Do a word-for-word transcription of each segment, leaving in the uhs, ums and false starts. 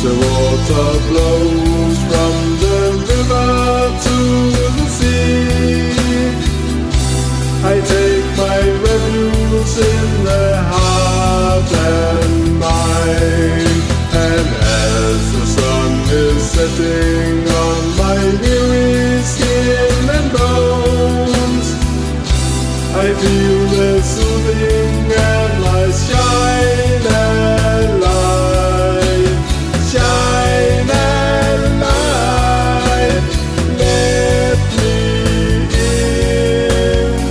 the water flows from the river to the sea. I take my refuge in the heart and mind, and as the sun is setting on my weary skin and bones, I feel the soothing and light shine and light, shine and light, let me in.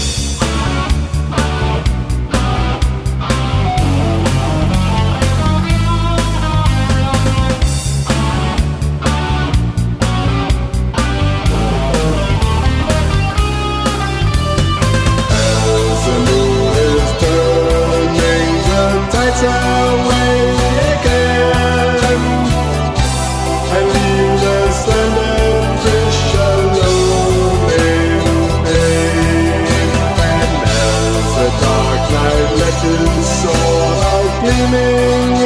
As the moon is turning, the tides away again. I leave the stranded fish alone in pain. And as the dark night let its soul out gleaming